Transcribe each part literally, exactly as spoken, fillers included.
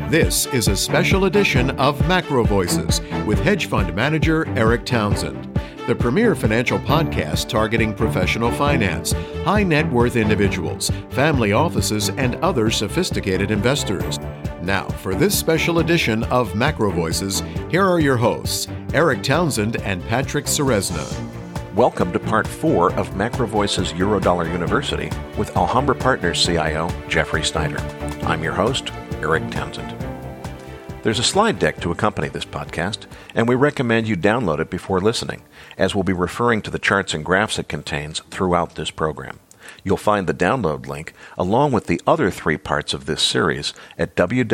This is a special edition of Macro Voices with hedge fund manager Eric Townsend, the premier financial podcast targeting professional finance, high net worth individuals, family offices, and other sophisticated investors. Now, for this special edition of Macro Voices, here are your hosts, Eric Townsend and Patrick Ceresna. Welcome to part four of Macro Voices Eurodollar University with Alhambra Partners C I O Jeffrey Snyder. I'm your host, Eric Townsend. There's a slide deck to accompany this podcast, and we recommend you download it before listening, as we'll be referring to the charts and graphs it contains throughout this program. You'll find the download link, along with the other three parts of this series, at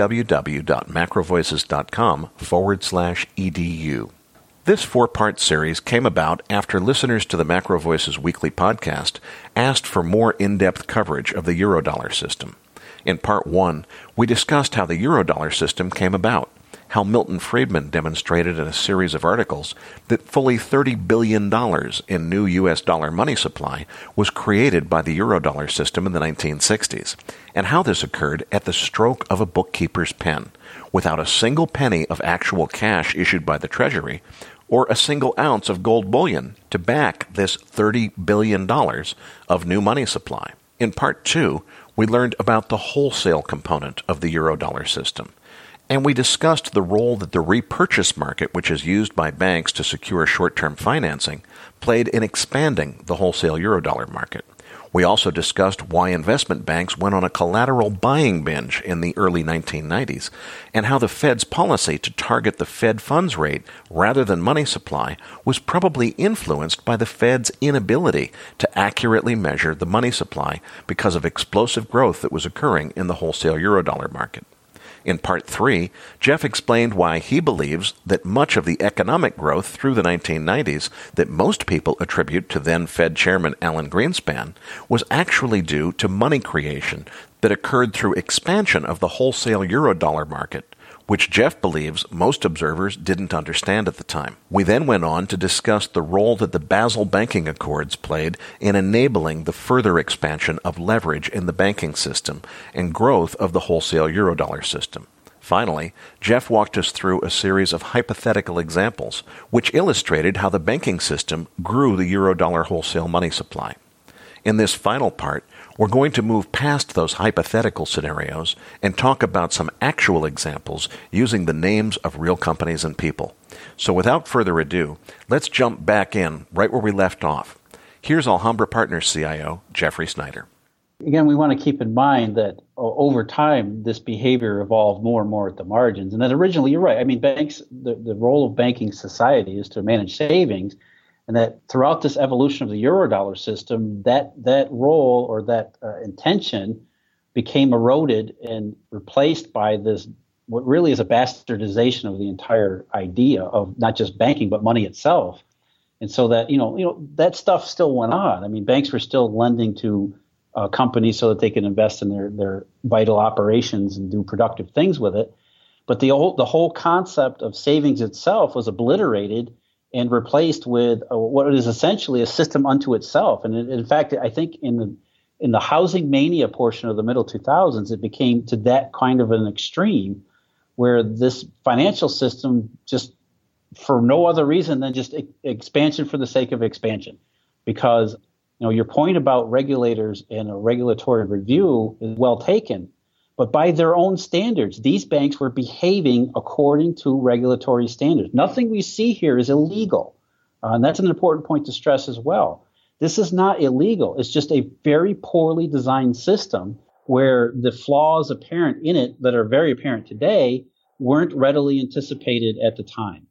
www.macrovoices.com forward slash edu. This four-part series came about after listeners to the Macro Voices weekly podcast asked for more in-depth coverage of the Eurodollar system. In part one, we discussed how the Eurodollar system came about, how Milton Friedman demonstrated in a series of articles that fully thirty billion dollars in new U S dollar money supply was created by the Eurodollar system in the nineteen sixties, and how this occurred at the stroke of a bookkeeper's pen, without a single penny of actual cash issued by the Treasury, or a single ounce of gold bullion to back this thirty billion dollars of new money supply. In part two, we learned about the wholesale component of the Eurodollar system, and we discussed the role that the repurchase market, which is used by banks to secure short-term financing, played in expanding the wholesale Eurodollar market. We also discussed why investment banks went on a collateral buying binge in the early nineteen nineties, and how the Fed's policy to target the Fed funds rate rather than money supply was probably influenced by the Fed's inability to accurately measure the money supply because of explosive growth that was occurring in the wholesale Eurodollar market. In part three, Jeff explained why he believes that much of the economic growth through the nineteen nineties that most people attribute to then Fed Chairman Alan Greenspan was actually due to money creation that occurred through expansion of the wholesale Eurodollar market, which Jeff believes most observers didn't understand at the time. We then went on to discuss the role that the Basel Banking Accords played in enabling the further expansion of leverage in the banking system and growth of the wholesale Eurodollar system. Finally, Jeff walked us through a series of hypothetical examples which illustrated how the banking system grew the Eurodollar wholesale money supply. In this final part, we're going to move past those hypothetical scenarios and talk about some actual examples using the names of real companies and people. So without further ado, let's jump back in right where we left off. Here's Alhambra Partners C I O Jeffrey Snyder. Again, we want to keep in mind that uh, over time, this behavior evolved more and more at the margins. And then originally, you're right. I mean, banks, the, the role of banking society is to manage savings. And that throughout this evolution of the Eurodollar system, that that role or that uh, intention became eroded and replaced by this, what really is a bastardization of the entire idea of not just banking, but money itself. And so that, you know, you know, that stuff still went on. I mean, banks were still lending to uh, companies so that they could invest in their, their vital operations and do productive things with it. But the whole, the whole concept of savings itself was obliterated and replaced with uh, what is essentially a system unto itself. And in, in fact, I think in the in the housing mania portion of the middle two thousands, it became to that kind of an extreme where this financial system just, for no other reason than just e- expansion for the sake of expansion. Because, you know, your point about regulators and a regulatory review is well taken. But by their own standards, these banks were behaving according to regulatory standards. Nothing we see here is illegal. Uh, and that's an important point to stress as well. This is not illegal. It's just a very poorly designed system where the flaws apparent in it that are very apparent today weren't readily anticipated at the time.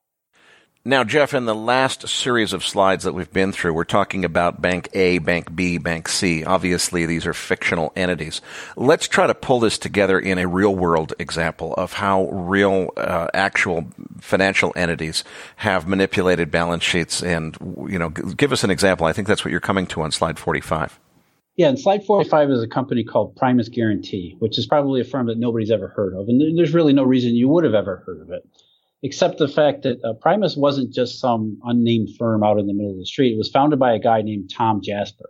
Now, Jeff, in the last series of slides that we've been through, we're talking about Bank A, Bank B, Bank C. Obviously, these are fictional entities. Let's try to pull this together in a real-world example of how real, uh, actual financial entities have manipulated balance sheets. And, you know, give us an example. I think that's what you're coming to on slide forty-five. Yeah, and slide forty-five is a company called Primus Guarantee, which is probably a firm that nobody's ever heard of. And there's really no reason you would have ever heard of it, except the fact that uh, Primus wasn't just some unnamed firm out in the middle of the street. It was founded by a guy named Tom Jasper.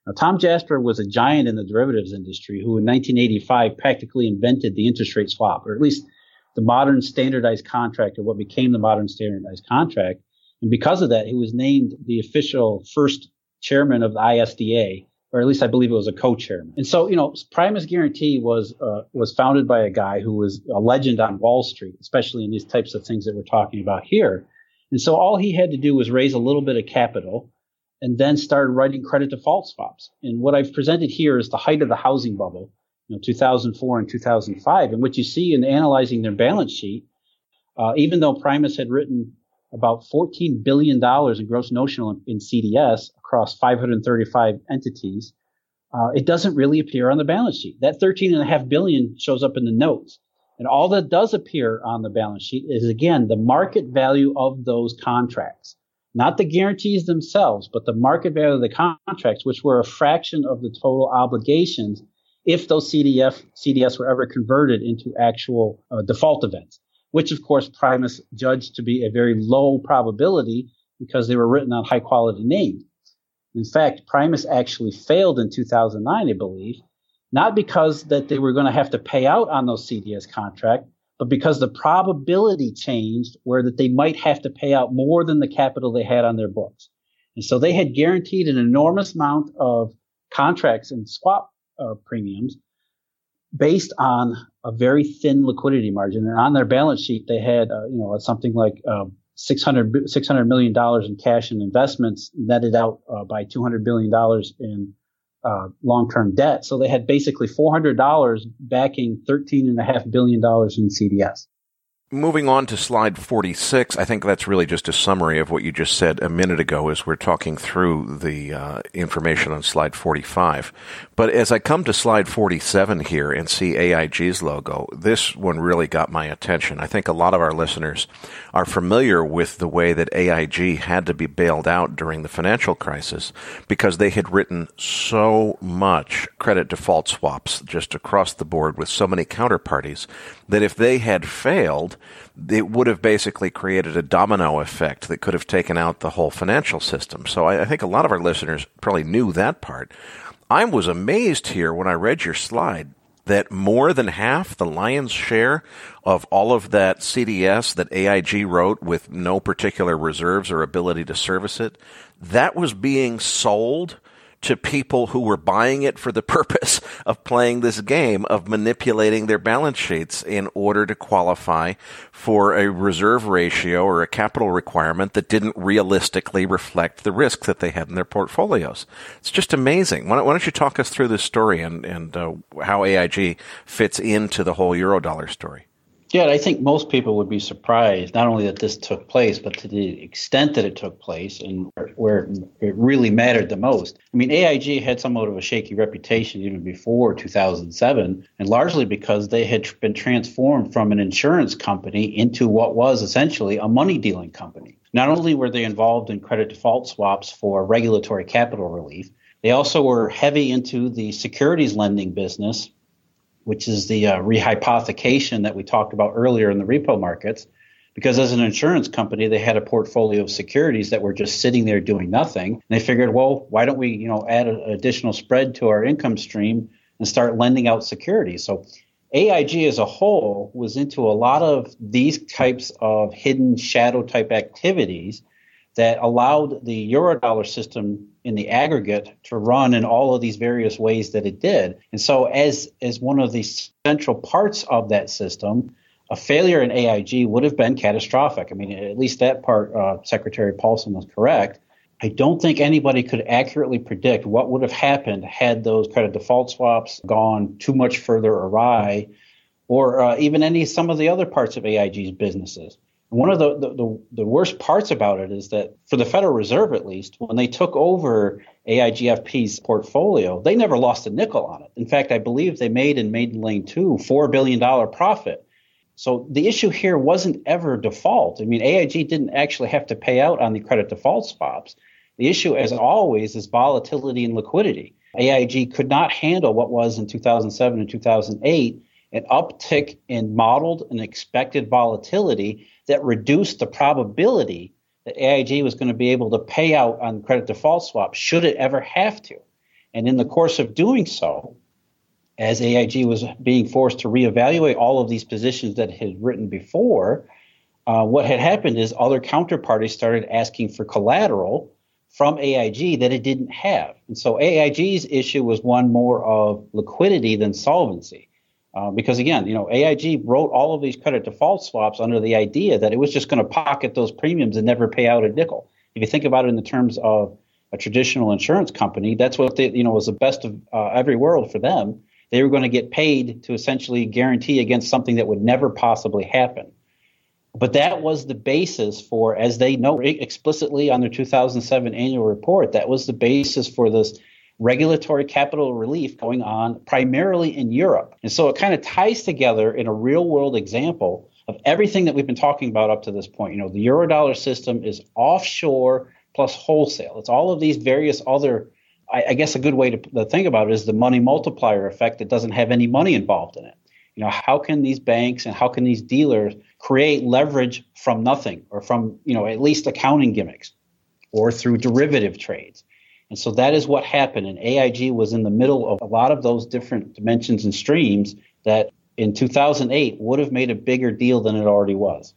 Now, Tom Jasper was a giant in the derivatives industry who in nineteen eighty-five practically invented the interest rate swap, or at least the modern standardized contract, or what became the modern standardized contract. And because of that, he was named the official first chairman of the I S D A, or at least I believe it was a co-chairman. And so, you know, Primus Guarantee was uh, was founded by a guy who was a legend on Wall Street, especially in these types of things that we're talking about here. And so all he had to do was raise a little bit of capital and then started writing credit default swaps. And what I've presented here is the height of the housing bubble, you know, two thousand four and two thousand five. And what you see in analyzing their balance sheet, uh, even though Primus had written about fourteen billion dollars in gross notional in, in C D S across five hundred thirty-five entities, uh, it doesn't really appear on the balance sheet. That thirteen point five billion dollars shows up in the notes. And all that does appear on the balance sheet is, again, the market value of those contracts. Not the guarantees themselves, but the market value of the contracts, which were a fraction of the total obligations if those C D F, C D S were ever converted into actual uh, default events, which, of course, Primus judged to be a very low probability because they were written on high-quality names. In fact, Primus actually failed in two thousand nine, I believe, not because that they were going to have to pay out on those C D S contracts, but because the probability changed where that they might have to pay out more than the capital they had on their books. And so they had guaranteed an enormous amount of contracts and swap uh, premiums based on a very thin liquidity margin. And on their balance sheet, they had, uh, you know, something like uh, six hundred, six hundred million dollars in cash and investments netted out uh, by two hundred billion dollars in Uh, long-term debt. So they had basically four hundred dollars backing thirteen point five billion dollars in C D S. Moving on to slide forty-six, I think that's really just a summary of what you just said a minute ago as we're talking through the uh, information on slide forty-five. But as I come to slide forty-seven here and see A I G's logo, this one really got my attention. I think a lot of our listeners are familiar with the way that A I G had to be bailed out during the financial crisis because they had written so much credit default swaps just across the board with so many counterparties that if they had failed, it would have basically created a domino effect that could have taken out the whole financial system. So I, I think a lot of our listeners probably knew that part. I was amazed here when I read your slide that more than half, the lion's share of all of that C D S that A I G wrote with no particular reserves or ability to service it, that was being sold to people who were buying it for the purpose of playing this game of manipulating their balance sheets in order to qualify for a reserve ratio or a capital requirement that didn't realistically reflect the risk that they had in their portfolios. It's just amazing. Why don't, why don't you talk us through this story and, and uh, how A I G fits into the whole Eurodollar story? Yeah, I think most people would be surprised not only that this took place, but to the extent that it took place and where it really mattered the most. I mean, A I G had somewhat of a shaky reputation even before two thousand seven, and largely because they had been transformed from an insurance company into what was essentially a money dealing company. Not only were they involved in credit default swaps for regulatory capital relief, they also were heavy into the securities lending business, which is the uh, rehypothecation that we talked about earlier in the repo markets, because as an insurance company, they had a portfolio of securities that were just sitting there doing nothing. And they figured, well, why don't we, you know, add an additional spread to our income stream and start lending out securities? So A I G as a whole was into a lot of these types of hidden shadow type activities that allowed the Eurodollar system in the aggregate to run in all of these various ways that it did. And so as, as one of the central parts of that system, a failure in A I G would have been catastrophic. I mean, at least that part, uh, Secretary Paulson was correct. I don't think anybody could accurately predict what would have happened had those credit default swaps gone too much further awry, or uh, even any some of the other parts of A I G's businesses. One of the, the, the, the worst parts about it is that for the Federal Reserve, at least, when they took over A I G F P's portfolio, they never lost a nickel on it. In fact, I believe they made in Maiden Lane two four billion dollars profit. So the issue here wasn't ever default. I mean, A I G didn't actually have to pay out on the credit default swaps. The issue, as always, is volatility and liquidity. A I G could not handle what was in two thousand seven and two thousand eight an uptick in modeled and expected volatility that reduced the probability that A I G was going to be able to pay out on credit default swaps should it ever have to. And in the course of doing so, as A I G was being forced to reevaluate all of these positions that it had written before, uh, what had happened is other counterparties started asking for collateral from A I G that it didn't have. And so A I G's issue was one more of liquidity than solvency. Uh, because again, you know, A I G wrote all of these credit default swaps under the idea that it was just going to pocket those premiums and never pay out a nickel. If you think about it in the terms of a traditional insurance company, that's what they, you know, was the best of uh, every world for them. They were going to get paid to essentially guarantee against something that would never possibly happen. But that was the basis for, as they note explicitly on their two thousand seven annual report, that was the basis for this regulatory capital relief going on primarily in Europe. And so it kind of ties together in a real world example of everything that we've been talking about up to this point. You know, the Eurodollar system is offshore plus wholesale. It's all of these various other, I, I guess a good way to, to think about it is the money multiplier effect that doesn't have any money involved in it. You know, how can these banks and how can these dealers create leverage from nothing or from, you know, at least accounting gimmicks or through derivative trades? And so that is what happened. And A I G was in the middle of a lot of those different dimensions and streams that in two thousand eight would have made a bigger deal than it already was.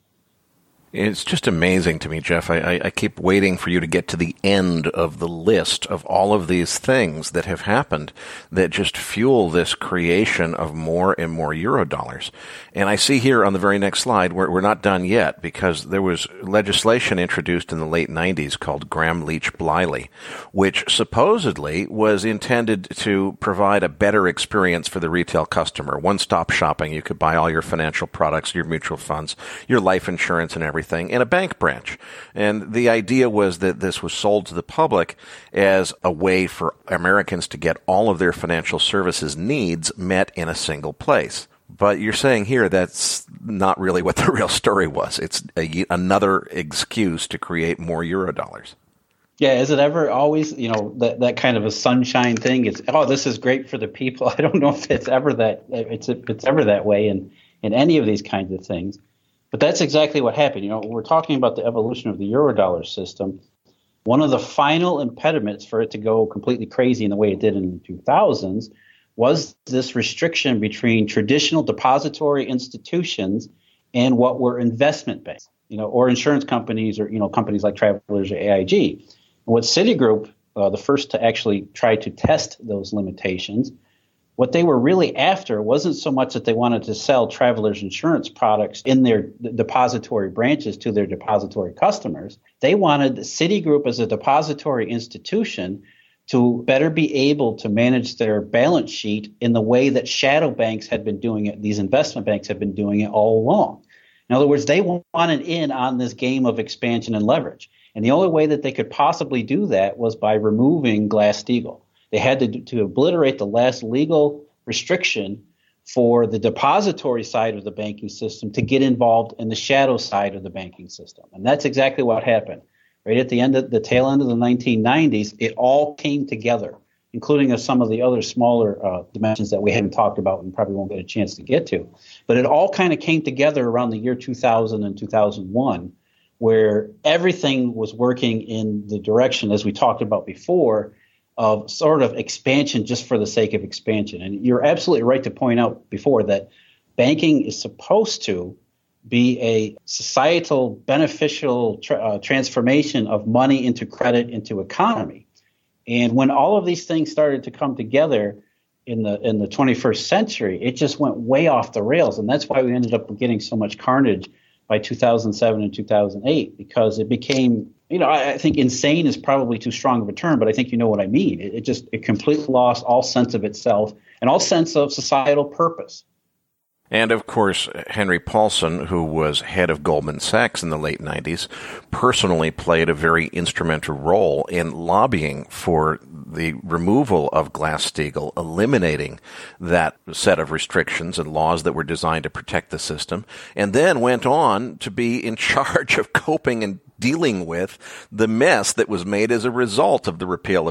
It's just amazing to me, Jeff. I, I, I keep waiting for you to get to the end of the list of all of these things that have happened that just fuel this creation of more and more Eurodollars. And I see here on the very next slide, we're, we're not done yet because there was legislation introduced in the late nineties called Gramm-Leach-Bliley, which supposedly was intended to provide a better experience for the retail customer. One-stop shopping. You could buy all your financial products, your mutual funds, your life insurance, and everything. Everything in a bank branch. And the idea was that this was sold to the public as a way for Americans to get all of their financial services needs met in a single place. But you're saying here that's not really what the real story was. It's a, another excuse to create more Eurodollars. Yeah, is it ever always, you know, that, that kind of a sunshine thing? It's, oh, this is great for the people. I don't know if it's ever that it's it's ever that way in, in any of these kinds of things. But that's exactly what happened. You know, we're talking about the evolution of the Eurodollar system. One of the final impediments for it to go completely crazy in the way it did in the two thousands was this restriction between traditional depository institutions and what were investment banks, you know, or insurance companies or, you know, companies like Travelers or A I G. And what Citigroup, uh, the first to actually try to test those limitations, what they were really after wasn't so much that they wanted to sell Travelers insurance products in their depository branches to their depository customers. They wanted Citigroup as a depository institution to better be able to manage their balance sheet in the way that shadow banks had been doing it, these investment banks had been doing it all along. In other words, they wanted in on this game of expansion and leverage. And the only way that they could possibly do that was by removing Glass-Steagall. They had to, to obliterate the last legal restriction for the depository side of the banking system to get involved in the shadow side of the banking system. And that's exactly what happened. Right at the end of the tail end of the nineteen nineties, it all came together, including some of the other smaller uh, dimensions that we haven't talked about and probably won't get a chance to get to. But it all kind of came together around the year two thousand and two thousand one, where everything was working in the direction, as we talked about before, of sort of expansion just for the sake of expansion. And you're absolutely right to point out before that banking is supposed to be a societal beneficial tra- uh, transformation of money into credit into economy. And when all of these things started to come together in the in the twenty-first century, it just went way off the rails. And that's why we ended up getting so much carnage by two thousand seven and two thousand eight, because it became, you know, I, I think insane is probably too strong of a term, but I think you know what I mean. It, it just, it completely lost all sense of itself and all sense of societal purpose. And, of course, Henry Paulson, who was head of Goldman Sachs in the late nineties, personally played a very instrumental role in lobbying for the removal of Glass-Steagall, eliminating that set of restrictions and laws that were designed to protect the system, and then went on to be in charge of coping and dealing with the mess that was made as a result of the repeal of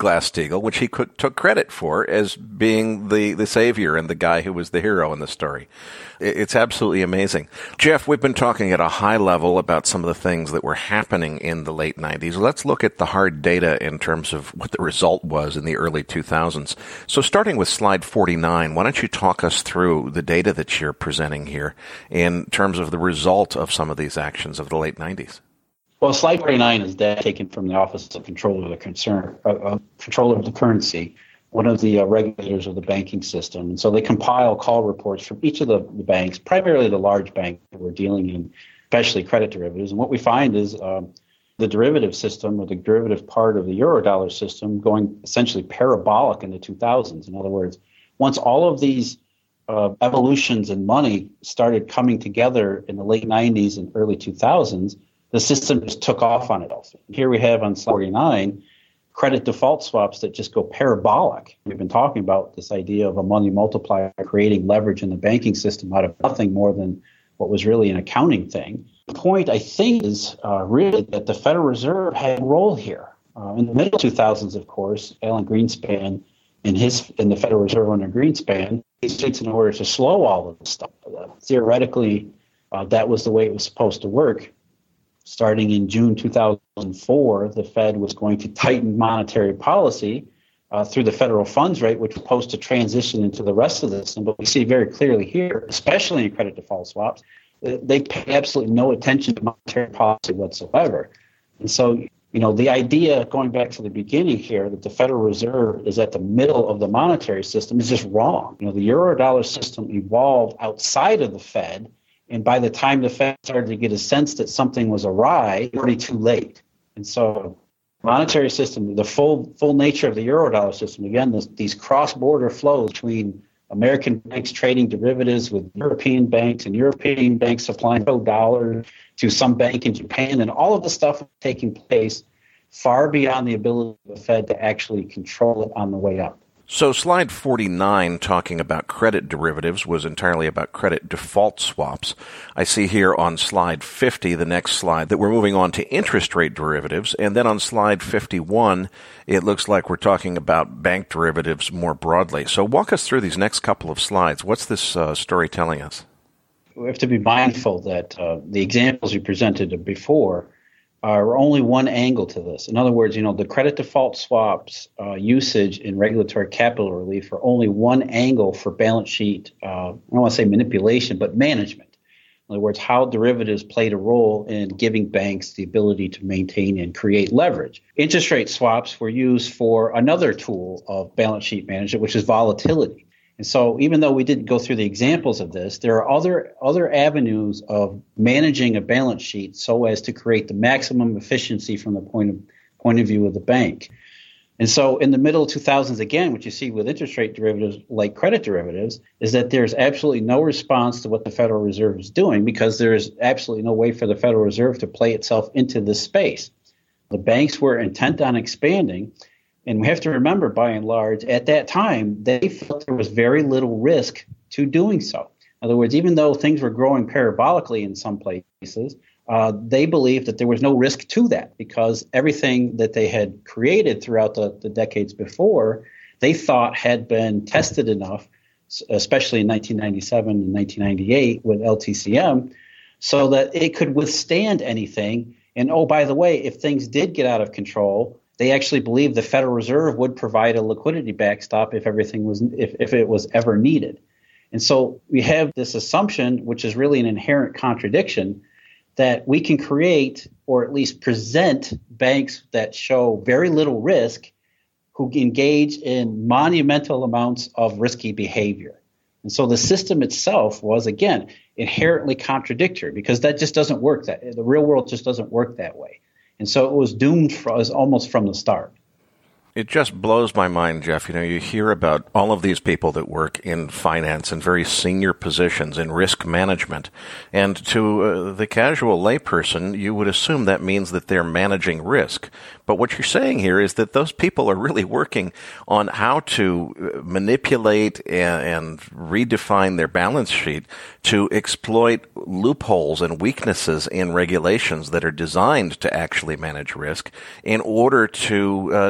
Glass-Steagall, which he could, took credit for as being the, the savior and the guy who was the hero in the story. It's absolutely amazing. Jeff, we've been talking at a high level about some of the things that were happening in the late nineties. Let's look at the hard data in terms of what the result was in the early two thousands. So starting with slide forty-nine, why don't you talk us through the data that you're presenting here in terms of the result of some of these actions of the late nineties? Well, slide forty-nine is data taken from the Office of Controller of the Concern, uh, uh, Controller of the Currency, one of the uh, regulators of the banking system. And so they compile call reports from each of the, the banks, primarily the large banks that we're dealing in, especially credit derivatives. And what we find is um, the derivative system, or the derivative part of the Eurodollar system, going essentially parabolic in the two thousands. In other words, once all of these uh, evolutions in money started coming together in the late nineties and early two thousands, the system just took off on itself. Here we have on slide forty-nine credit default swaps that just go parabolic. We've been talking about this idea of a money multiplier creating leverage in the banking system out of nothing more than what was really an accounting thing. The point, I think, is uh, really that the Federal Reserve had a role here. Uh, in the middle two thousands, of course, Alan Greenspan, in his in the Federal Reserve under Greenspan, he states in order to slow all of this stuff. Uh, theoretically, uh, that was the way it was supposed to work. Starting in June two thousand four, the Fed was going to tighten monetary policy uh, through the federal funds rate, which was supposed to transition into the rest of the system. But we see very clearly here, especially in credit default swaps, they pay absolutely no attention to monetary policy whatsoever. And so, you know, the idea, going back to the beginning here, that the Federal Reserve is at the middle of the monetary system is just wrong. You know, the Eurodollar system evolved outside of the Fed. And by the time the Fed started to get a sense that something was awry, already too late. And so monetary system, the full full nature of the Eurodollar system, again, this, these cross-border flows between American banks trading derivatives with European banks and European banks supplying dollars to some bank in Japan, and all of the stuff taking place far beyond the ability of the Fed to actually control it on the way up. So slide forty-nine, talking about credit derivatives, was entirely about credit default swaps. I see here on slide fifty, the next slide, that we're moving on to interest rate derivatives. And then on slide fifty-one, it looks like we're talking about bank derivatives more broadly. So walk us through these next couple of slides. What's this uh, story telling us? We have to be mindful that uh, the examples you presented before are only one angle to this. In other words, you know, the credit default swaps uh, usage in regulatory capital relief are only one angle for balance sheet, uh, I don't want to say manipulation, but management. In other words, how derivatives played a role in giving banks the ability to maintain and create leverage. Interest rate swaps were used for another tool of balance sheet management, which is volatility. And so even though we didn't go through the examples of this, there are other other avenues of managing a balance sheet so as to create the maximum efficiency from the point of point of view of the bank. And so in the middle of two thousands, again, what you see with interest rate derivatives like credit derivatives is that there's absolutely no response to what the Federal Reserve is doing, because there is absolutely no way for the Federal Reserve to play itself into this space. The banks were intent on expanding. And we have to remember, by and large, at that time, they felt there was very little risk to doing so. In other words, even though things were growing parabolically in some places, uh, they believed that there was no risk to that, because everything that they had created throughout the, the decades before, they thought had been tested enough, especially in nineteen ninety-seven and nineteen ninety-eight with L T C M, so that it could withstand anything. And, oh, by the way, if things did get out of control, they actually believed the Federal Reserve would provide a liquidity backstop if everything was if, if it was ever needed. And so we have this assumption, which is really an inherent contradiction, that we can create or at least present banks that show very little risk who engage in monumental amounts of risky behavior. And so the system itself was, again, inherently contradictory, because that just doesn't work. That the real world just doesn't work that way. And so it was doomed for us almost from the start. It just blows my mind, Jeff. You know, you hear about all of these people that work in finance in very senior positions in risk management. And to uh, the casual layperson, you would assume that means that they're managing risk. But what you're saying here is that those people are really working on how to manipulate and, and redefine their balance sheet to exploit loopholes and weaknesses in regulations that are designed to actually manage risk in order to uh, reduce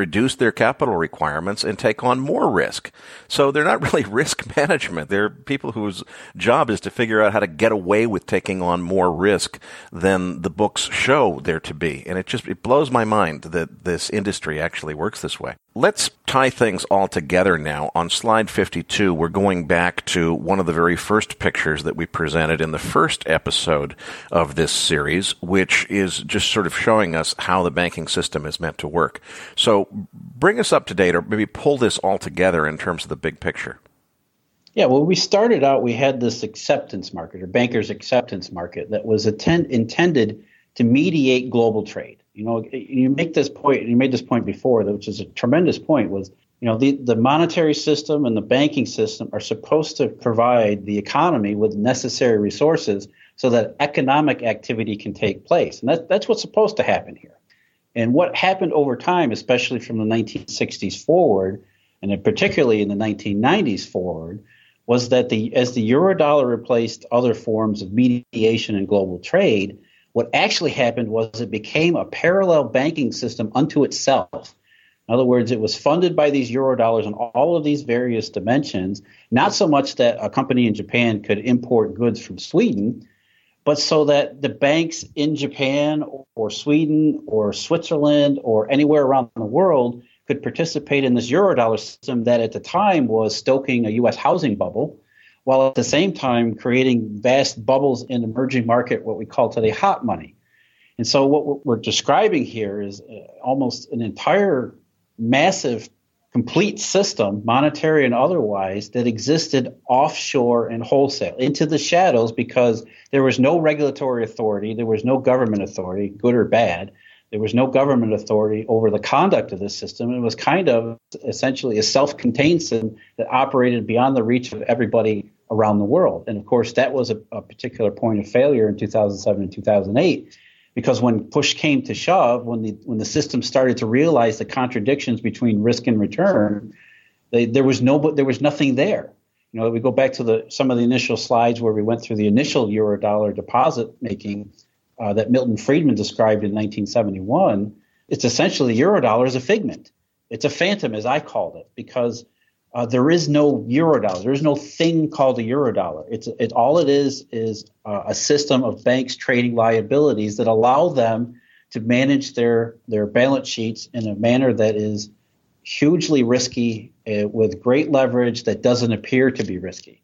reduce their capital requirements and take on more risk. So they're not really risk management. They're people whose job is to figure out how to get away with taking on more risk than the books show there to be. And it just it blows my mind that this industry actually works this way. Let's tie things all together now. On slide fifty-two, we're going back to one of the very first pictures that we presented in the first episode of this series, which is just sort of showing us how the banking system is meant to work. So bring us up to date, or maybe pull this all together in terms of the big picture. Yeah, well, we started out, we had this acceptance market, or bankers' acceptance market, that was attend, intended to mediate global trade. You know, you make this point, you made this point before, which is a tremendous point, was, you know, the, the monetary system and the banking system are supposed to provide the economy with necessary resources so that economic activity can take place. And that, that's what's supposed to happen here. And what happened over time, especially from the nineteen sixties forward, and then particularly in the nineteen nineties forward, was that the as the Eurodollar replaced other forms of mediation in global trade, what actually happened was it became a parallel banking system unto itself. In other words, it was funded by these Eurodollars in all of these various dimensions, not so much that a company in Japan could import goods from Sweden, but so that the banks in Japan or Sweden or Switzerland or anywhere around the world could participate in this Eurodollar system that at the time was stoking a U S housing bubble, while at the same time creating vast bubbles in emerging market, what we call today hot money. And so what we're describing here is almost an entire massive, complete system, monetary and otherwise, that existed offshore and wholesale, into the shadows, because there was no regulatory authority, there was no government authority, good or bad. There was no government authority over the conduct of this system. It was kind of essentially a self-contained system that operated beyond the reach of everybody around the world. And of course, that was a, a particular point of failure in two thousand seven and two thousand eight, because when push came to shove, when the when the system started to realize the contradictions between risk and return, they, there was no there was nothing there. You know, we go back to the some of the initial slides where we went through the initial Eurodollar deposit making uh, that Milton Friedman described in nineteen seventy-one. It's essentially the Eurodollar is a figment. It's a phantom, as I called it, because Uh, there is no Eurodollar. There is no thing called a Eurodollar. It's it all it is is uh, a system of banks trading liabilities that allow them to manage their their balance sheets in a manner that is hugely risky, uh, with great leverage that doesn't appear to be risky.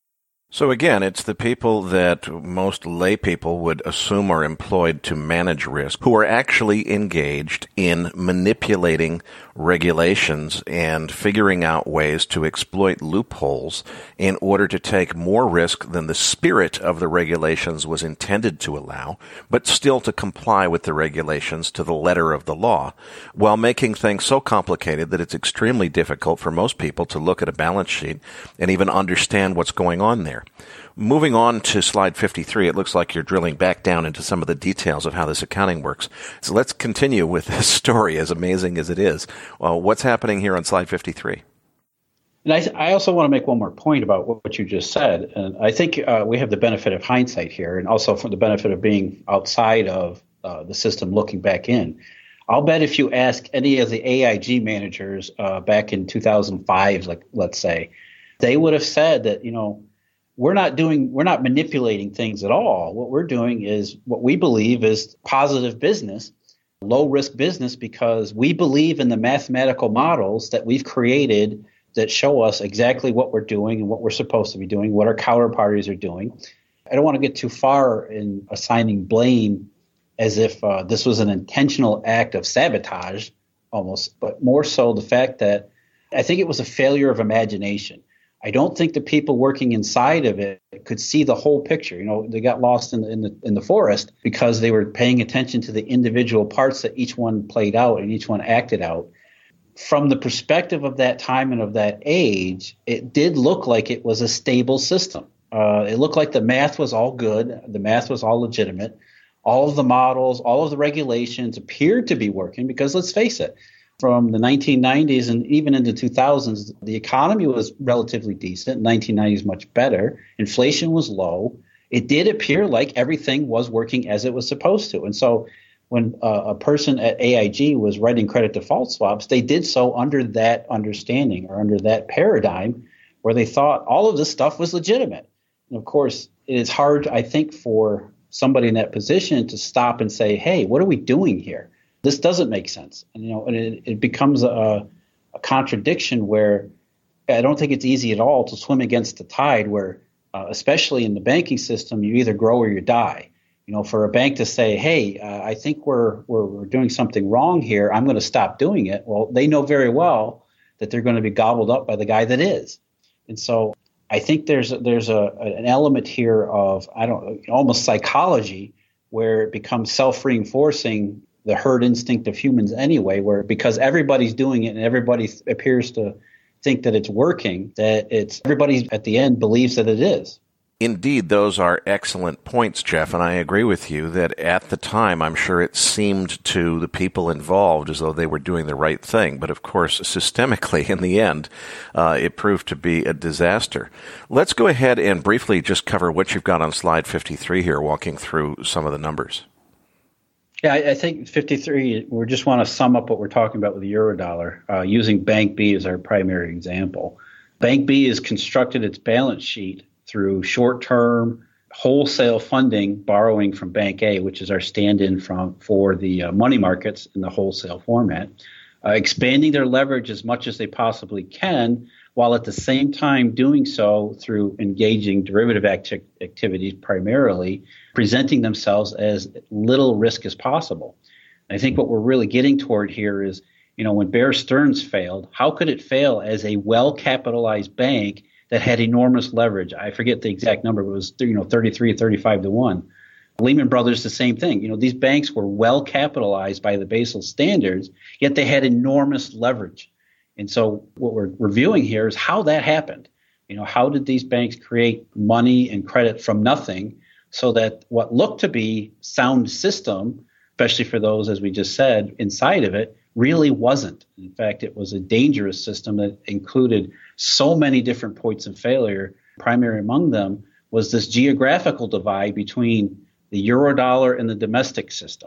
So again, it's the people that most lay people would assume are employed to manage risk who are actually engaged in manipulating regulations and figuring out ways to exploit loopholes in order to take more risk than the spirit of the regulations was intended to allow, but still to comply with the regulations to the letter of the law, while making things so complicated that it's extremely difficult for most people to look at a balance sheet and even understand what's going on there. Moving on to slide fifty-three, it looks like you're drilling back down into some of the details of how this accounting works. So let's continue with this story, as amazing as it is. Well, what's happening here on slide fifty-three? And I, I also want to make one more point about what, what you just said. And I think uh, we have the benefit of hindsight here, and also for the benefit of being outside of uh, the system looking back in. I'll bet if you ask any of the A I G managers uh, back in two thousand five, like let's say, they would have said that, you know, We're not doing, we're not manipulating things at all. What we're doing is what we believe is positive business, low risk business, because we believe in the mathematical models that we've created that show us exactly what we're doing and what we're supposed to be doing, what our counterparties are doing. I don't want to get too far in assigning blame as if uh, this was an intentional act of sabotage almost, but more so the fact that I think it was a failure of imagination. I don't think the people working inside of it could see the whole picture. You know, they got lost in the, in the in the forest because they were paying attention to the individual parts that each one played out and each one acted out. From the perspective of that time and of that age, it did look like it was a stable system. Uh, it looked like the math was all good. The math was all legitimate. All of the models, all of the regulations appeared to be working because, let's face it, from the nineteen nineties and even into two thousands, the economy was relatively decent. nineteen nineties much better. Inflation was low. It did appear like everything was working as it was supposed to. And so when uh, a person at A I G was writing credit default swaps, they did so under that understanding or under that paradigm where they thought all of this stuff was legitimate. And of course, it is hard, I think, for somebody in that position to stop and say, hey, what are we doing here? This doesn't make sense. And, you know, and it, it becomes a, a contradiction where I don't think it's easy at all to swim against the tide where, uh, especially in the banking system, you either grow or you die. You know, for a bank to say, hey, uh, I think we're, we're we're doing something wrong here, I'm going to stop doing it. Well, they know very well that they're going to be gobbled up by the guy that is. And so I think there's there's a an element here of, I don't almost psychology where it becomes self-reinforcing, the herd instinct of humans anyway, where because everybody's doing it and everybody th- appears to think that it's working, that it's everybody at the end believes that it is. Indeed, those are excellent points, Jeff, and I agree with you that at the time, I'm sure it seemed to the people involved as though they were doing the right thing. But of course, systemically, in the end, uh, it proved to be a disaster. Let's go ahead and briefly just cover what you've got on slide fifty-three here, walking through some of the numbers. Yeah, I, I think fifty-three, we just want to sum up what we're talking about with the Eurodollar, uh, using Bank B as our primary example. Bank B has constructed its balance sheet through short-term wholesale funding, borrowing from Bank A, which is our stand-in from for the uh, money markets in the wholesale format, uh, expanding their leverage as much as they possibly can, while at the same time doing so through engaging derivative acti- activities primarily, presenting themselves as little risk as possible. And I think what we're really getting toward here is, you know, when Bear Stearns failed, how could it fail as a well-capitalized bank that had enormous leverage? I forget the exact number, but it was, you know, thirty-three, thirty-five to one. Lehman Brothers, the same thing. You know, these banks were well capitalized by the Basel standards, yet they had enormous leverage. And so what we're reviewing here is how that happened. You know, how did these banks create money and credit from nothing so that what looked to be sound system, especially for those, as we just said, inside of it, really wasn't. In fact, it was a dangerous system that included so many different points of failure. Primary among them was this geographical divide between the Eurodollar and the domestic system.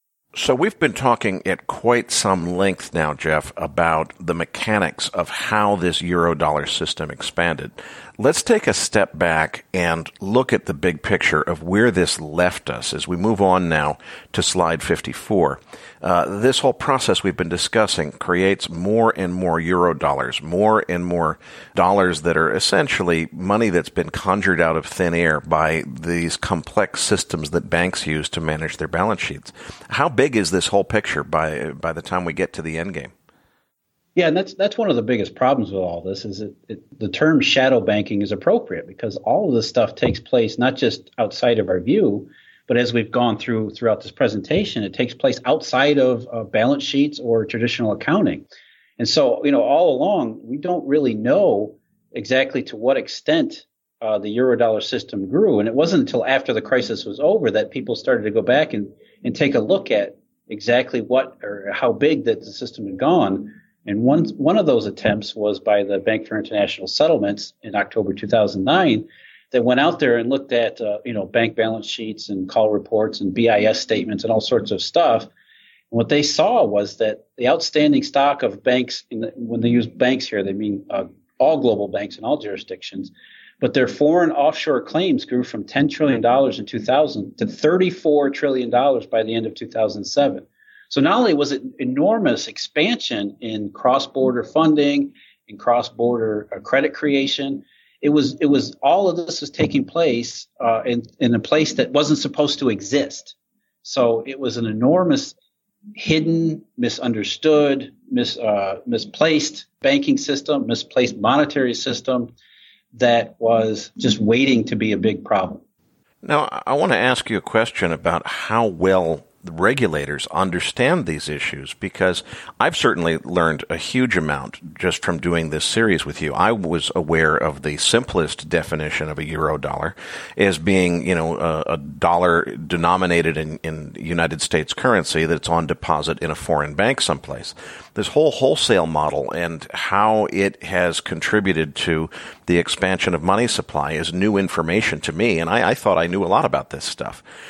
So we've been talking at quite some length now, Jeff, about the mechanics of how this Eurodollar system expanded. Let's take a step back and look at the big picture of where this left us as we move on now to slide fifty-four. Uh, this whole process we've been discussing creates more and more Eurodollars, more and more dollars that are essentially money that's been conjured out of thin air by these complex systems that banks use to manage their balance sheets. How big is this whole picture by by the time we get to the end game? Yeah, and that's that's one of the biggest problems with all this is that it, the term shadow banking is appropriate because all of this stuff takes place not just outside of our view, but as we've gone through throughout this presentation, it takes place outside of uh, balance sheets or traditional accounting. And so, you know, all along, we don't really know exactly to what extent uh, the Eurodollar system grew. And it wasn't until after the crisis was over that people started to go back and, and take a look at exactly what or how big that the system had gone. And one one of those attempts was by the Bank for International Settlements in October two thousand nine that went out there and looked at, uh, you know, bank balance sheets and call reports and B I S statements and all sorts of stuff. And what they saw was that the outstanding stock of banks, in the, when they use banks here, they mean uh, all global banks in all jurisdictions, but their foreign offshore claims grew from ten trillion dollars in two thousand to thirty-four trillion dollars by the end of two thousand seven. So not only was it enormous expansion in cross-border funding, in cross-border uh, credit creation, it was it was all of this was taking place uh, in in a place that wasn't supposed to exist. So it was an enormous, hidden, misunderstood, mis, uh, misplaced banking system, misplaced monetary system that was just waiting to be a big problem. Now, I want to ask you a question about how well the regulators understand these issues, because I've certainly learned a huge amount just from doing this series with you. I was aware of the simplest definition of a Eurodollar as being, you know, a, a dollar denominated in, in United States currency that's on deposit in a foreign bank someplace. This whole wholesale model and how it has contributed to the expansion of money supply is new information to me, and I, I thought I knew a lot about this stuff.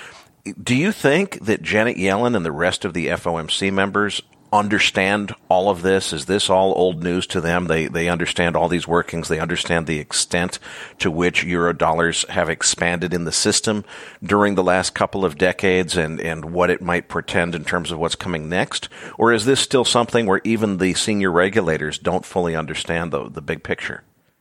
Do you think that Janet Yellen and the rest of the F O M C members understand all of this? Is this all old news to them? They they understand all these workings. They understand the extent to which Eurodollars have expanded in the system during the last couple of decades and, and what it might portend in terms of what's coming next? Or is this still something where even the senior regulators don't fully understand the, the big picture?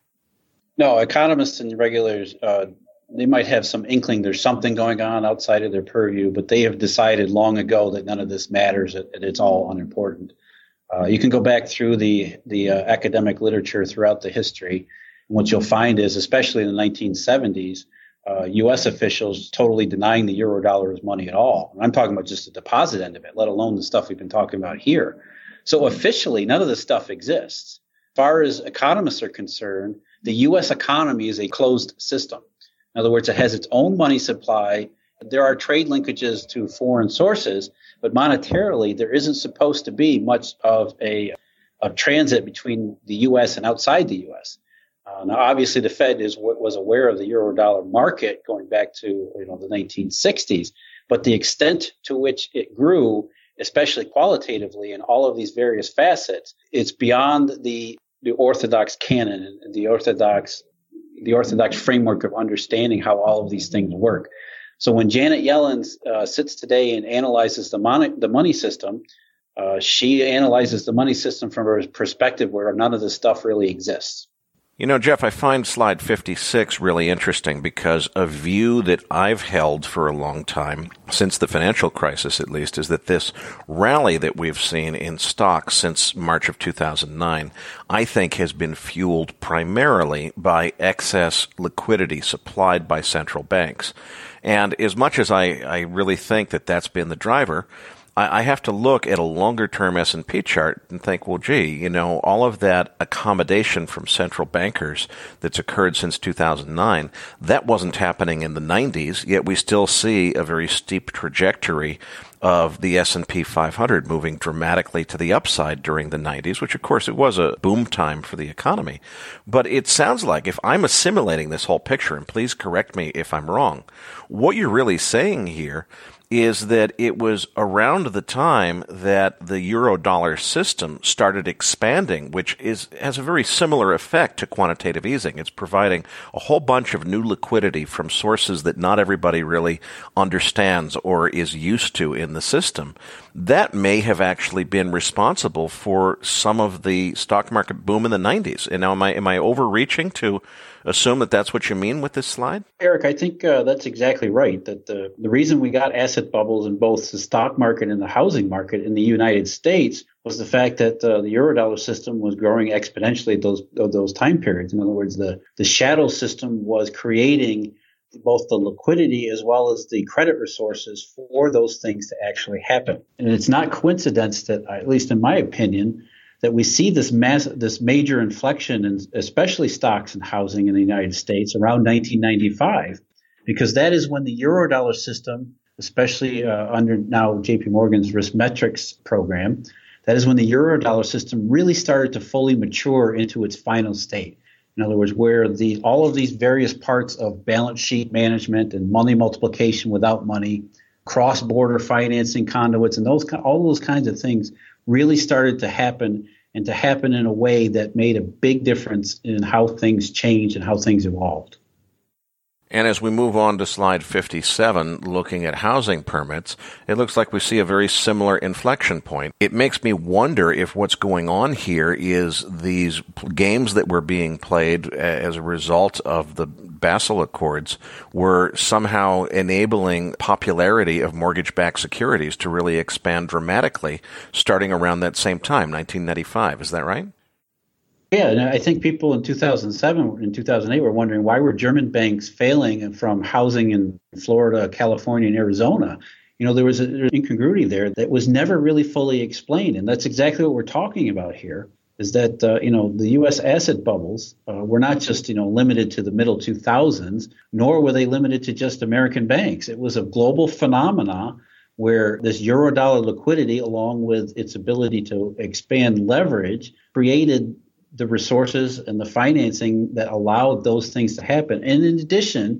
No, economists and regulators, uh, they might have some inkling there's something going on outside of their purview, but they have decided long ago that none of this matters, that it's all unimportant. Uh, you can go back through the, the uh, academic literature throughout the history, and what you'll find is, especially in the nineteen seventies, uh, U S officials totally denying the Eurodollar as money at all. And I'm talking about just the deposit end of it, let alone the stuff we've been talking about here. So officially, none of this stuff exists. As far as economists are concerned, the U S economy is a closed system. In other words, it has its own money supply. There are trade linkages to foreign sources, but monetarily, there isn't supposed to be much of a, a transit between the U S and outside the U S. Uh, now, obviously, the Fed is was aware of the Eurodollar market going back to you know the nineteen sixties, but the extent to which it grew, especially qualitatively in all of these various facets, it's beyond the the orthodox canon and the orthodox the orthodox framework of understanding how all of these things work. So when Janet Yellen uh, sits today and analyzes the, mon- the money system, uh, she analyzes the money system from a perspective where none of this stuff really exists. You know, Jeff, I find slide fifty-six really interesting because a view that I've held for a long time, since the financial crisis at least, is that this rally that we've seen in stocks since March of two thousand nine, I think has been fueled primarily by excess liquidity supplied by central banks. And as much as I, I really think that that's been the driver, I have to look at a longer-term S and P chart and think, well, gee, you know, all of that accommodation from central bankers that's occurred since two thousand nine, that wasn't happening in the nineties, yet we still see a very steep trajectory of the S and P five hundred moving dramatically to the upside during the nineties, which, of course, it was a boom time for the economy. But it sounds like, if I'm assimilating this whole picture, and please correct me if I'm wrong, what you're really saying here is that it was around the time that the Eurodollar system started expanding, which is has a very similar effect to quantitative easing. It's providing a whole bunch of new liquidity from sources that not everybody really understands or is used to in the system. That may have actually been responsible for some of the stock market boom in the nineties. And now, am I am I overreaching to assume that that's what you mean with this slide? Eric, I think uh, that's exactly right. That the, the reason we got asset bubbles in both the stock market and the housing market in the United States was the fact that uh, the Eurodollar system was growing exponentially at those at those time periods. In other words, the, the shadow system was creating both the liquidity as well as the credit resources for those things to actually happen. And it's not coincidence that, at least in my opinion, that we see this mass, this major inflection in especially stocks and housing in the United States around nineteen ninety-five, because that is when the Eurodollar system, especially uh, under now J P Morgan's RiskMetrics program, that is when the Eurodollar system really started to fully mature into its final state. In other words, where the all of these various parts of balance sheet management and money multiplication without money, cross-border financing conduits, and those all those kinds of things really started to happen, and to happen in a way that made a big difference in how things changed and how things evolved. And as we move on to slide fifty-seven, looking at housing permits, it looks like we see a very similar inflection point. It makes me wonder if what's going on here is these games that were being played as a result of the Basel Accords were somehow enabling popularity of mortgage-backed securities to really expand dramatically starting around that same time, nineteen ninety-five. Is that right? Yeah, and I think people in two thousand seven and two thousand eight were wondering why were German banks failing from housing in Florida, California, and Arizona. You know, there was an incongruity there that was never really fully explained. And that's exactly what we're talking about here, is that, uh, you know, the U S asset bubbles uh, were not just, you know, limited to the middle two thousands, nor were they limited to just American banks. It was a global phenomena where this Eurodollar liquidity, along with its ability to expand leverage, created the resources and the financing that allowed those things to happen. And in addition,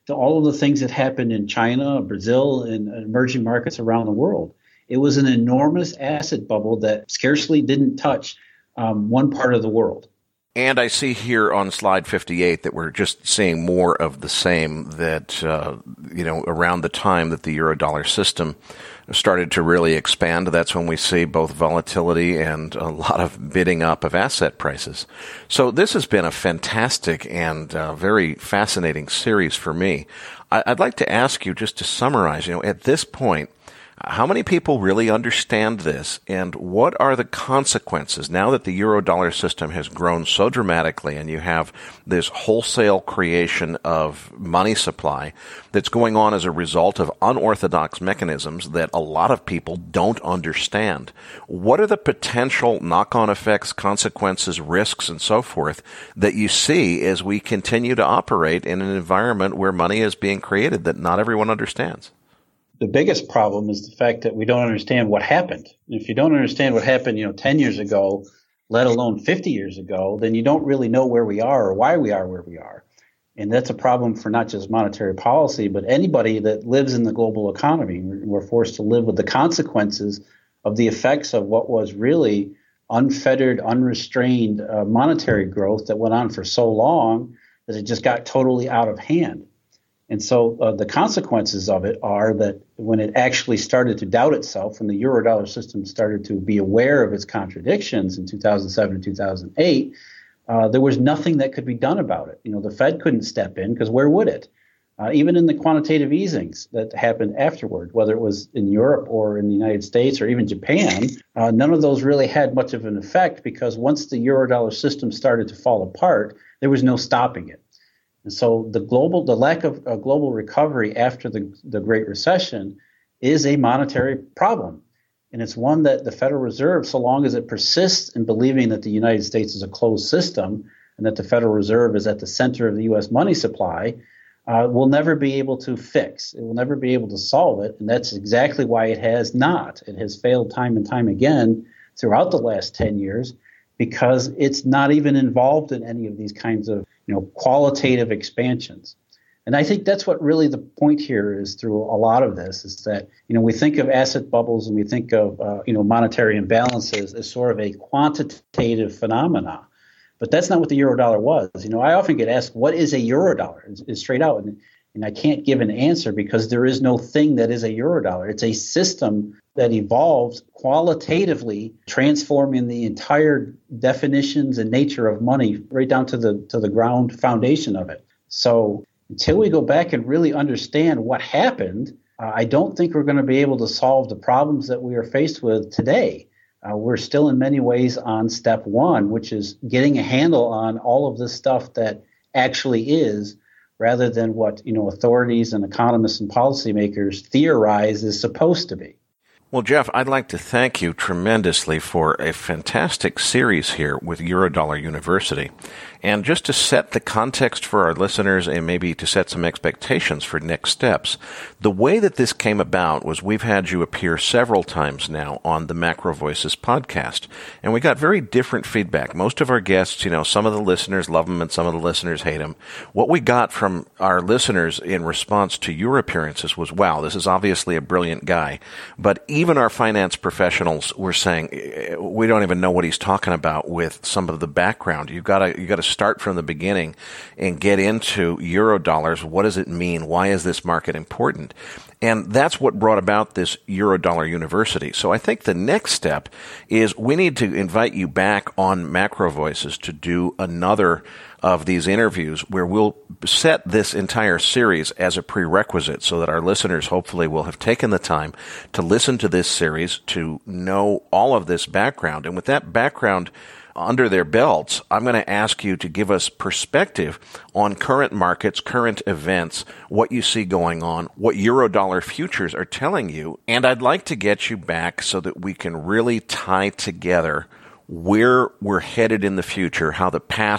to all of the things that happened in China, Brazil, and emerging markets around the world. It was an enormous asset bubble that scarcely didn't touch um, one part of the world. And I see here on slide fifty-eight that we're just seeing more of the same, that, uh, you know, around the time that the Eurodollar system started to really expand, that's when we see both volatility and a lot of bidding up of asset prices. So this has been a fantastic and uh, very fascinating series for me. I- I'd like to ask you, just to summarize, you know, at this point, how many people really understand this, and what are the consequences now that the Eurodollar system has grown so dramatically and you have this wholesale creation of money supply that's going on as a result of unorthodox mechanisms that a lot of people don't understand? What are the potential knock-on effects, consequences, risks, and so forth that you see as we continue to operate in an environment where money is being created that not everyone understands? The biggest problem is the fact that we don't understand what happened. If you don't understand what happened, you know, ten years ago, let alone fifty years ago, then you don't really know where we are or why we are where we are. And that's a problem for not just monetary policy, but anybody that lives in the global economy. We're forced to live with the consequences of the effects of what was really unfettered, unrestrained uh, monetary growth that went on for so long that it just got totally out of hand. And so uh, the consequences of it are that when it actually started to doubt itself, when the Eurodollar system started to be aware of its contradictions in two thousand seven and two thousand eight, uh, there was nothing that could be done about it. You know, the Fed couldn't step in because where would it? Uh, even in the quantitative easings that happened afterward, whether it was in Europe or in the United States or even Japan, uh, none of those really had much of an effect because once the Eurodollar system started to fall apart, there was no stopping it. And so the global, the lack of uh, global recovery after the, the Great Recession is a monetary problem. And it's one that the Federal Reserve, so long as it persists in believing that the United States is a closed system and that the Federal Reserve is at the center of the U S money supply, uh, will never be able to fix. It will never be able to solve it. And that's exactly why it has not. It has failed time and time again throughout the last ten years because it's not even involved in any of these kinds of you know, qualitative expansions. And I think that's what really the point here is through a lot of this is that, you know, we think of asset bubbles and we think of, uh, you know, monetary imbalances as sort of a quantitative phenomena. But that's not what the Eurodollar was. You know, I often get asked, what is a Eurodollar? It's, it's straight out. And, and I can't give an answer because there is no thing that is a Eurodollar. It's a system that evolves qualitatively, transforming the entire definitions and nature of money right down to the to the ground foundation of it. So until we go back and really understand what happened, uh, I don't think we're going to be able to solve the problems that we are faced with today. Uh, we're still in many ways on step one, which is getting a handle on all of this stuff that actually is, rather than what you know authorities and economists and policymakers theorize is supposed to be. Well, Jeff, I'd like to thank you tremendously for a fantastic series here with Eurodollar University. And just to set the context for our listeners and maybe to set some expectations for next steps, the way that this came about was we've had you appear several times now on the Macro Voices podcast, and we got very different feedback. Most of our guests, you know, some of the listeners love them and some of the listeners hate them. What we got from our listeners in response to your appearances was, wow, this is obviously a brilliant guy. But even our finance professionals were saying, we don't even know what he's talking about with some of the background. You've got to, you got to start from the beginning and get into Eurodollars. What does it mean? Why is this market important? And that's what brought about this Eurodollar University. So I think the next step is we need to invite you back on Macro Voices to do another of these interviews where we'll set this entire series as a prerequisite so that our listeners hopefully will have taken the time to listen to this series, to know all of this background. And with that background under their belts, I'm going to ask you to give us perspective on current markets, current events, what you see going on, what Eurodollar futures are telling you. And I'd like to get you back so that we can really tie together where we're headed in the future, how the past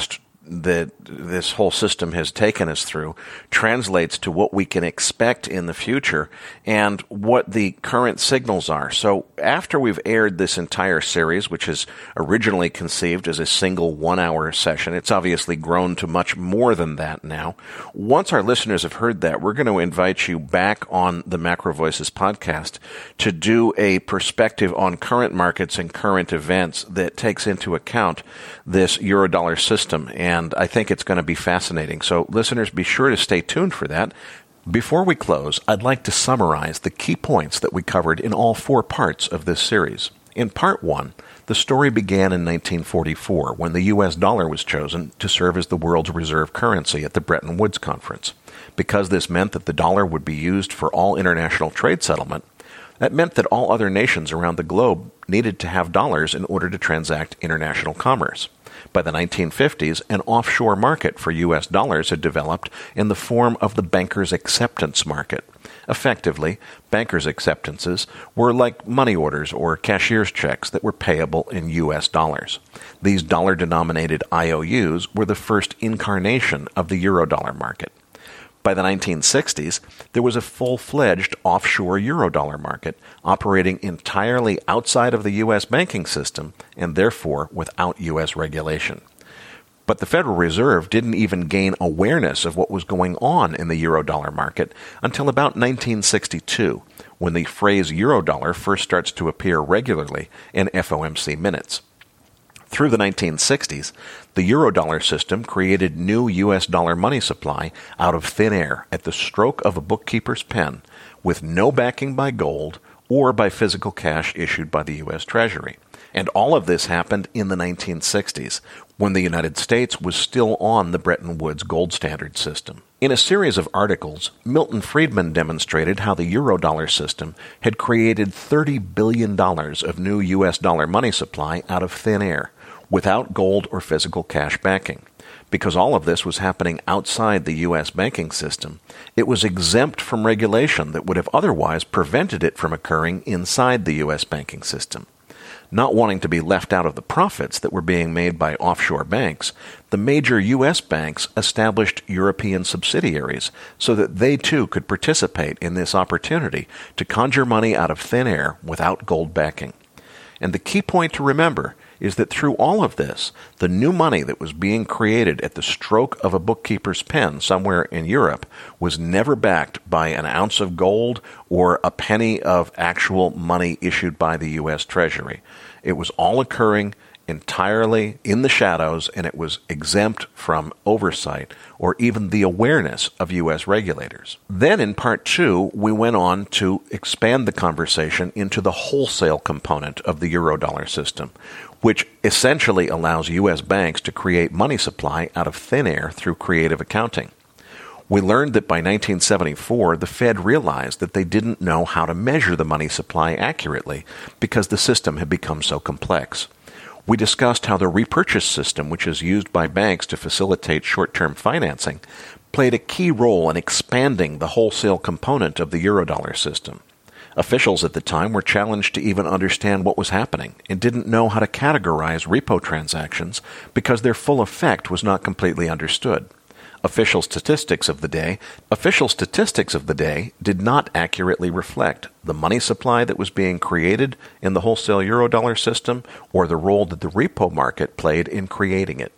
that this whole system has taken us through translates to what we can expect in the future and what the current signals are. So after we've aired this entire series, which is originally conceived as a single one-hour session, it's obviously grown to much more than that now. Once our listeners have heard that, we're going to invite you back on the Macro Voices podcast to do a perspective on current markets and current events that takes into account this Eurodollar system. And I think it's going to be fascinating. So listeners, be sure to stay tuned for that. Before we close, I'd like to summarize the key points that we covered in all four parts of this series. In part one, the story began in nineteen forty-four when the U S dollar was chosen to serve as the world's reserve currency at the Bretton Woods Conference. Because this meant that the dollar would be used for all international trade settlement, that meant that all other nations around the globe needed to have dollars in order to transact international commerce. By the nineteen fifties, an offshore market for U S dollars had developed in the form of the banker's acceptance market. Effectively, bankers' acceptances were like money orders or cashier's checks that were payable in U S dollars. These dollar-denominated I O Us were the first incarnation of the Eurodollar market. By the nineteen sixties, there was a full-fledged offshore Eurodollar market operating entirely outside of the U S banking system and therefore without U S regulation. But the Federal Reserve didn't even gain awareness of what was going on in the Eurodollar market until about nineteen sixty-two, when the phrase Eurodollar first starts to appear regularly in F O M C minutes. Through the nineteen sixties, the Eurodollar system created new U S dollar money supply out of thin air at the stroke of a bookkeeper's pen, with no backing by gold or by physical cash issued by the U S Treasury. And all of this happened in the nineteen sixties, when the United States was still on the Bretton Woods gold standard system. In a series of articles, Milton Friedman demonstrated how the Eurodollar system had created thirty billion dollars of new U S dollar money supply out of thin air, without gold or physical cash backing. Because all of this was happening outside the U S banking system, it was exempt from regulation that would have otherwise prevented it from occurring inside the U S banking system. Not wanting to be left out of the profits that were being made by offshore banks, the major U S banks established European subsidiaries so that they too could participate in this opportunity to conjure money out of thin air without gold backing. And the key point to remember is that through all of this, the new money that was being created at the stroke of a bookkeeper's pen somewhere in Europe was never backed by an ounce of gold or a penny of actual money issued by the U S Treasury. It was all occurring entirely in the shadows, and it was exempt from oversight or even the awareness of U S regulators. Then in part two, we went on to expand the conversation into the wholesale component of the Eurodollar system, which essentially allows U S banks to create money supply out of thin air through creative accounting. We learned that by nineteen seventy-four, the Fed realized that they didn't know how to measure the money supply accurately because the system had become so complex. We discussed how the repurchase system, which is used by banks to facilitate short-term financing, played a key role in expanding the wholesale component of the Eurodollar system. Officials at the time were challenged to even understand what was happening and didn't know how to categorize repo transactions because their full effect was not completely understood. Official statistics of the day, official statistics of the day did not accurately reflect the money supply that was being created in the wholesale Eurodollar system or the role that the repo market played in creating it.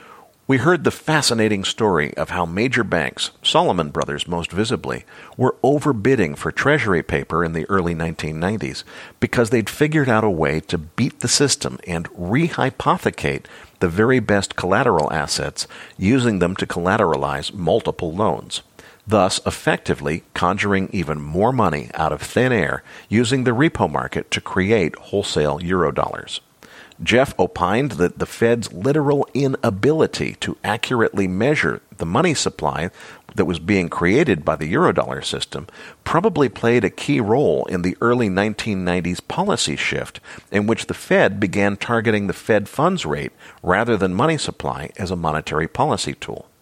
We heard the fascinating story of how major banks, Salomon Brothers most visibly, were overbidding for treasury paper in the early nineteen nineties because they'd figured out a way to beat the system and rehypothecate the very best collateral assets, using them to collateralize multiple loans, thus effectively conjuring even more money out of thin air using the repo market to create wholesale Eurodollars. Jeff opined that the Fed's literal inability to accurately measure the money supply that was being created by the Eurodollar system probably played a key role in the early nineteen nineties policy shift in which the Fed began targeting the Fed funds rate rather than money supply as a monetary policy tool.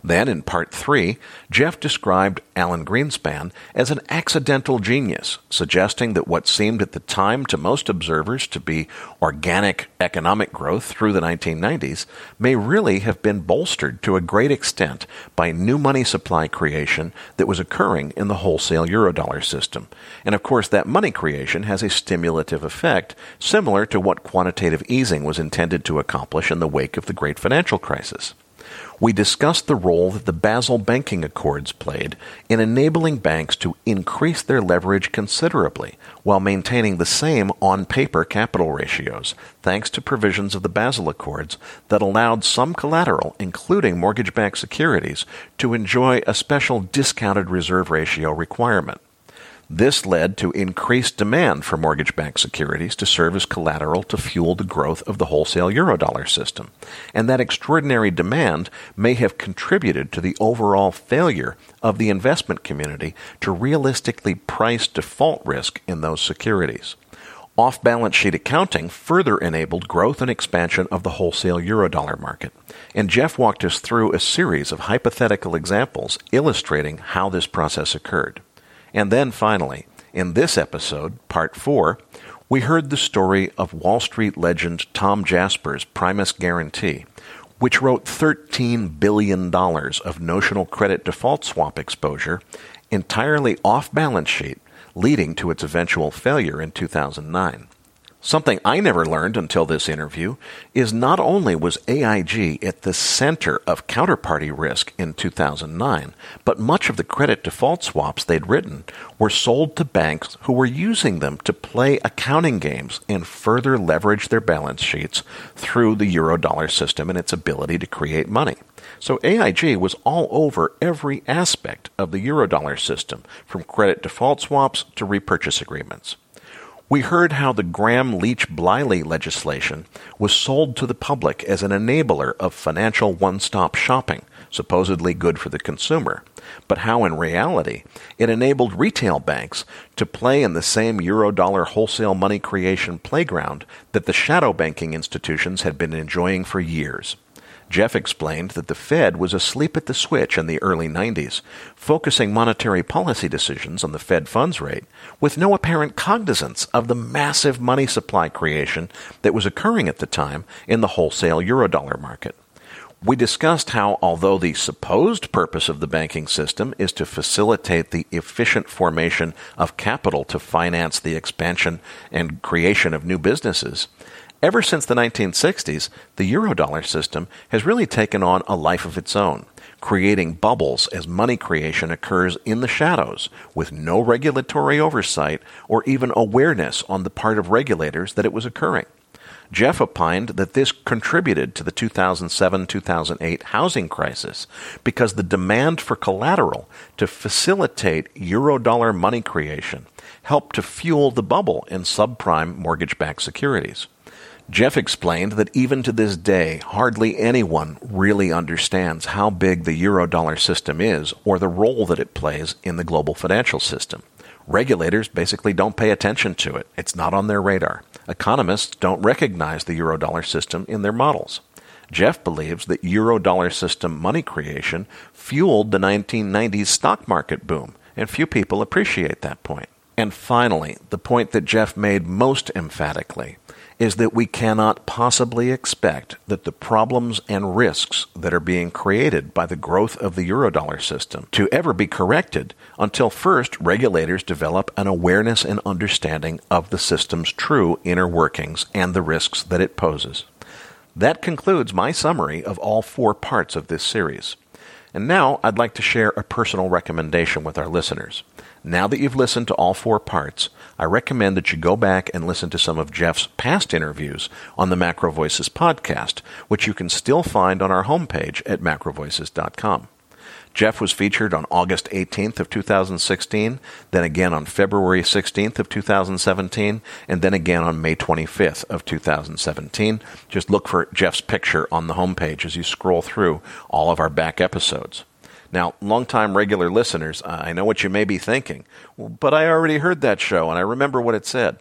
Then, in part three, Jeff described Alan Greenspan as an accidental genius, suggesting that what seemed at the time to most observers to be organic economic growth through the nineteen nineties may really have been bolstered to a great extent by new money supply creation that was occurring in the wholesale Eurodollar system. And of course, that money creation has a stimulative effect, similar to what quantitative easing was intended to accomplish in the wake of the great financial crisis. We discussed the role that the Basel Banking Accords played in enabling banks to increase their leverage considerably while maintaining the same on-paper capital ratios, thanks to provisions of the Basel Accords that allowed some collateral, including mortgage-backed securities, to enjoy a special discounted reserve ratio requirement. This led to increased demand for mortgage-backed securities to serve as collateral to fuel the growth of the wholesale Eurodollar system. And that extraordinary demand may have contributed to the overall failure of the investment community to realistically price default risk in those securities. Off-balance sheet accounting further enabled growth and expansion of the wholesale Eurodollar market. And Jeff walked us through a series of hypothetical examples illustrating how this process occurred. And then finally, in this episode, part four, we heard the story of Wall Street legend Tom Jasper's Primus Guarantee, which wrote thirteen billion dollars of notional credit default swap exposure entirely off balance sheet, leading to its eventual failure in two thousand nine. Something I never learned until this interview is not only was A I G at the center of counterparty risk in two thousand nine, but much of the credit default swaps they'd written were sold to banks who were using them to play accounting games and further leverage their balance sheets through the Eurodollar system and its ability to create money. So A I G was all over every aspect of the Eurodollar system, from credit default swaps to repurchase agreements. We heard how the Graham-Leach-Bliley legislation was sold to the public as an enabler of financial one-stop shopping, supposedly good for the consumer, but how in reality it enabled retail banks to play in the same Eurodollar wholesale money creation playground that the shadow banking institutions had been enjoying for years. Jeff explained that the Fed was asleep at the switch in the early nineties, focusing monetary policy decisions on the Fed funds rate with no apparent cognizance of the massive money supply creation that was occurring at the time in the wholesale Eurodollar market. We discussed how, although the supposed purpose of the banking system is to facilitate the efficient formation of capital to finance the expansion and creation of new businesses, ever since the nineteen sixties, the Eurodollar system has really taken on a life of its own, creating bubbles as money creation occurs in the shadows, with no regulatory oversight or even awareness on the part of regulators that it was occurring. Jeff opined that this contributed to the two thousand seven two thousand eight housing crisis because the demand for collateral to facilitate Eurodollar money creation helped to fuel the bubble in subprime mortgage-backed securities. Jeff explained that even to this day, hardly anyone really understands how big the Eurodollar system is or the role that it plays in the global financial system. Regulators basically don't pay attention to it. It's not on their radar. Economists don't recognize the Eurodollar system in their models. Jeff believes that Eurodollar system money creation fueled the nineteen nineties stock market boom, and few people appreciate that point. And finally, the point that Jeff made most emphatically is that we cannot possibly expect that the problems and risks that are being created by the growth of the Eurodollar system to ever be corrected until first regulators develop an awareness and understanding of the system's true inner workings and the risks that it poses. That concludes my summary of all four parts of this series. And now I'd like to share a personal recommendation with our listeners. Now that you've listened to all four parts, I recommend that you go back and listen to some of Jeff's past interviews on the Macro Voices podcast, which you can still find on our homepage at macro voices dot com. Jeff was featured on August eighteenth of two thousand sixteen, then again on February sixteenth of two thousand seventeen, and then again on May twenty-fifth of two thousand seventeen. Just look for Jeff's picture on the homepage as you scroll through all of our back episodes. Now, longtime regular listeners, I know what you may be thinking, but I already heard that show and I remember what it said.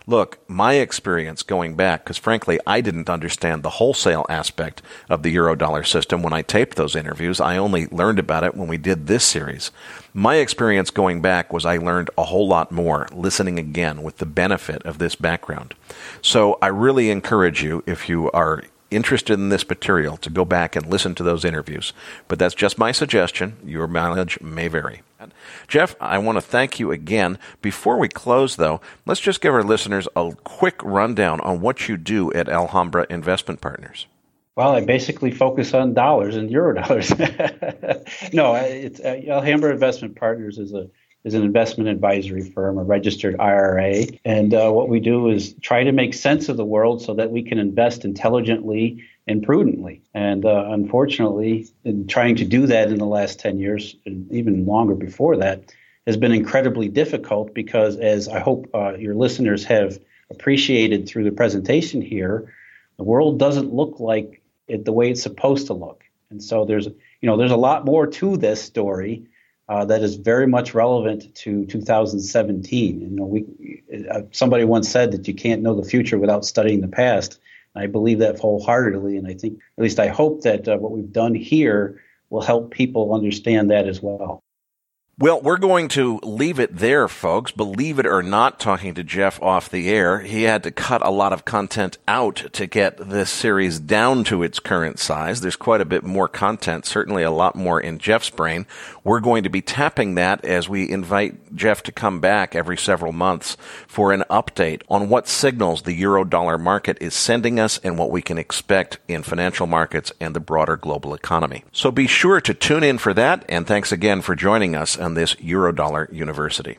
Look, my experience going back, because frankly, I didn't understand the wholesale aspect of the Eurodollar system when I taped those interviews. I only learned about it when we did this series. My experience going back was I learned a whole lot more listening again with the benefit of this background. So I really encourage you, if you are interested in this material, to go back and listen to those interviews. But that's just my suggestion. Your mileage may vary. Jeff, I want to thank you again. Before we close, though, let's just give our listeners a quick rundown on what you do at Alhambra Investment Partners. Well, I basically focus on dollars and euro dollars. no, it's uh, Alhambra Investment Partners is a is an investment advisory firm, a registered I R A. And uh, what we do is try to make sense of the world so that we can invest intelligently and prudently. And uh, unfortunately, in trying to do that in the last ten years, and even longer before that, has been incredibly difficult because, as I hope uh, your listeners have appreciated through the presentation here, the world doesn't look like it the way it's supposed to look. And so there's, you know, there's a lot more to this story Uh, that is very much relevant to two thousand seventeen. You know, we uh, somebody once said that you can't know the future without studying the past. I believe that wholeheartedly, and I think, at least I hope that uh, what we've done here will help people understand that as well. Well, we're going to leave it there, folks. Believe it or not, talking to Jeff off the air, he had to cut a lot of content out to get this series down to its current size. There's quite a bit more content, certainly a lot more in Jeff's brain. We're going to be tapping that as we invite Jeff to come back every several months for an update on what signals the Eurodollar market is sending us and what we can expect in financial markets and the broader global economy. So be sure to tune in for that, and thanks again for joining us on this Eurodollar University.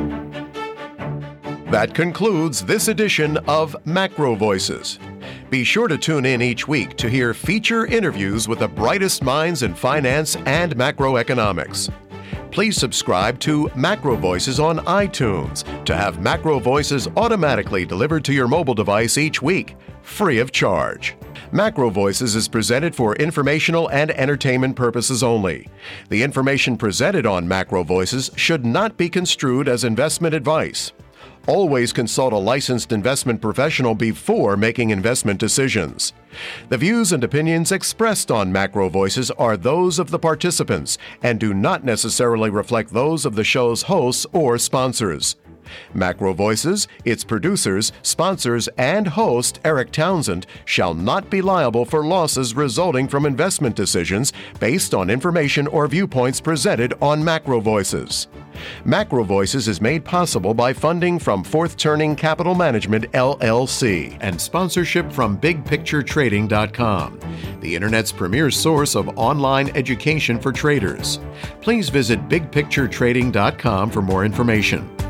That concludes this edition of Macro Voices. Be sure to tune in each week to hear feature interviews with the brightest minds in finance and macroeconomics. Please subscribe to Macro Voices on iTunes to have Macro Voices automatically delivered to your mobile device each week, free of charge. Macro Voices is presented for informational and entertainment purposes only. The information presented on Macro Voices should not be construed as investment advice. Always consult a licensed investment professional before making investment decisions. The views and opinions expressed on Macro Voices are those of the participants and do not necessarily reflect those of the show's hosts or sponsors. Macro Voices, its producers, sponsors, and host, Eric Townsend, shall not be liable for losses resulting from investment decisions based on information or viewpoints presented on Macro Voices. Macro Voices is made possible by funding from Fourth Turning Capital Management, L L C, and sponsorship from big picture trading dot com, the Internet's premier source of online education for traders. Please visit big picture trading dot com for more information.